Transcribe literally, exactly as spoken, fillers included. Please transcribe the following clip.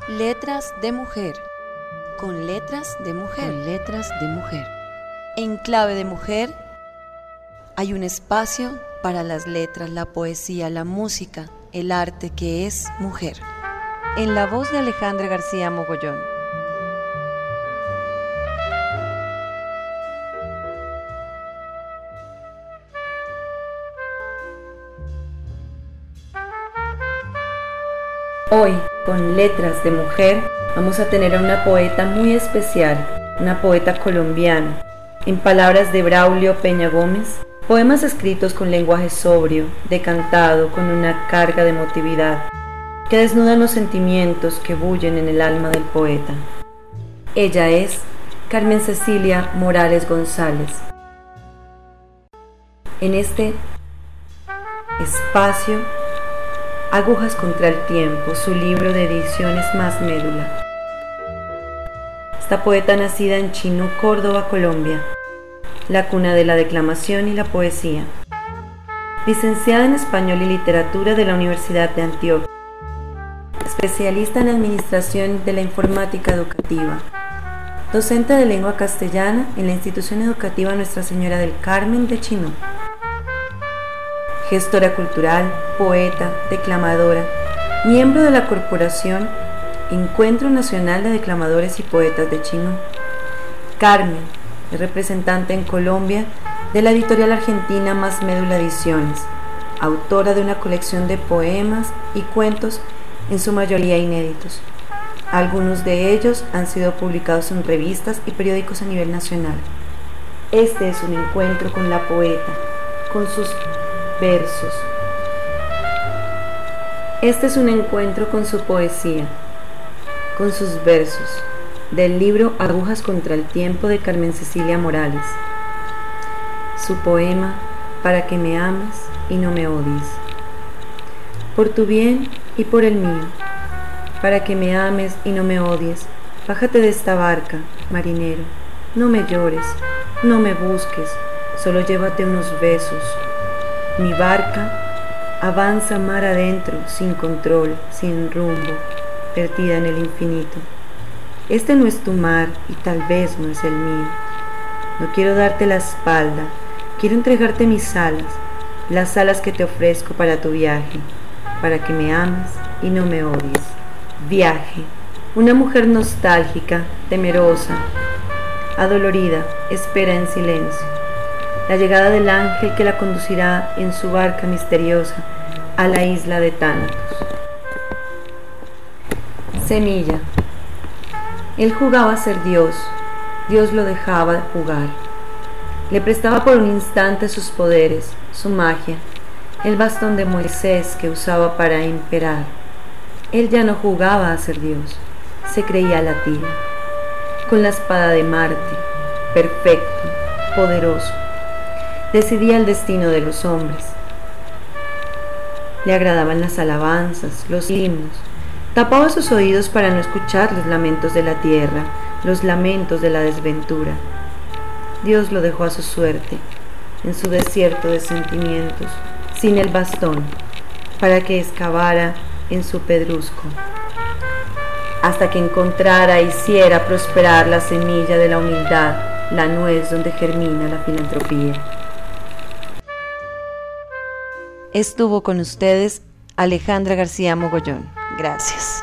Letras de mujer, con letras de mujer, con letras de mujer. En clave de mujer hay un espacio para las letras, la poesía, la música, el arte que es mujer. En la voz de Alejandra García Mogollón. Hoy, con Letras de Mujer, vamos a tener a una poeta muy especial, una poeta colombiana. En palabras de Braulio Peña Gómez, poemas escritos con lenguaje sobrio, decantado, con una carga de emotividad, que desnudan los sentimientos que bullen en el alma del poeta. Ella es Carmen Cecilia Morales González. En este espacio, Agujas contra el tiempo, su libro de ediciones Más Médula. Esta poeta nacida en Chinú, Córdoba, Colombia, la cuna de la declamación y la poesía. Licenciada en Español y Literatura de la Universidad de Antioquia. Especialista en Administración de la Informática Educativa. Docente de Lengua Castellana en la Institución Educativa Nuestra Señora del Carmen de Chinú. Gestora cultural, poeta, declamadora, miembro de la Corporación Encuentro Nacional de Declamadores y Poetas de Chinú. Carmen es representante en Colombia de la editorial argentina Más Médula Ediciones, autora de una colección de poemas y cuentos, en su mayoría inéditos. Algunos de ellos han sido publicados en revistas y periódicos a nivel nacional. Este es un encuentro con la poeta, con sus versos. Este es un encuentro con su poesía, con sus versos, del libro Agujas contra el tiempo de Carmen Cecilia Morales. Su poema Para que me ames y no me odies. Por tu bien y por el mío, para que me ames y no me odies, bájate de esta barca, marinero, no me llores, no me busques, solo llévate unos besos. Mi barca avanza mar adentro, sin control, sin rumbo, perdida en el infinito. Este no es tu mar y tal vez no es el mío. No quiero darte la espalda, quiero entregarte mis alas, las alas que te ofrezco para tu viaje, para que me ames y no me odies. Viaje. Una mujer nostálgica, temerosa, adolorida, espera en silencio la llegada del ángel que la conducirá en su barca misteriosa a la isla de Tánatos. Semilla. Él jugaba a ser Dios, Dios lo dejaba jugar. Le prestaba por un instante sus poderes, su magia, el bastón de Moisés que usaba para imperar. Él ya no jugaba a ser Dios, se creía latino, con la espada de Marte, perfecto, poderoso. Decidía el destino de los hombres. Le agradaban las alabanzas, los himnos. Tapaba sus oídos para no escuchar los lamentos de la tierra, los lamentos de la desventura. Dios lo dejó a su suerte, en su desierto de sentimientos, sin el bastón, para que excavara en su pedrusco, hasta que encontrara e hiciera prosperar la semilla de la humildad, la nuez donde germina la filantropía. Estuvo con ustedes Alejandra García Mogollón. Gracias.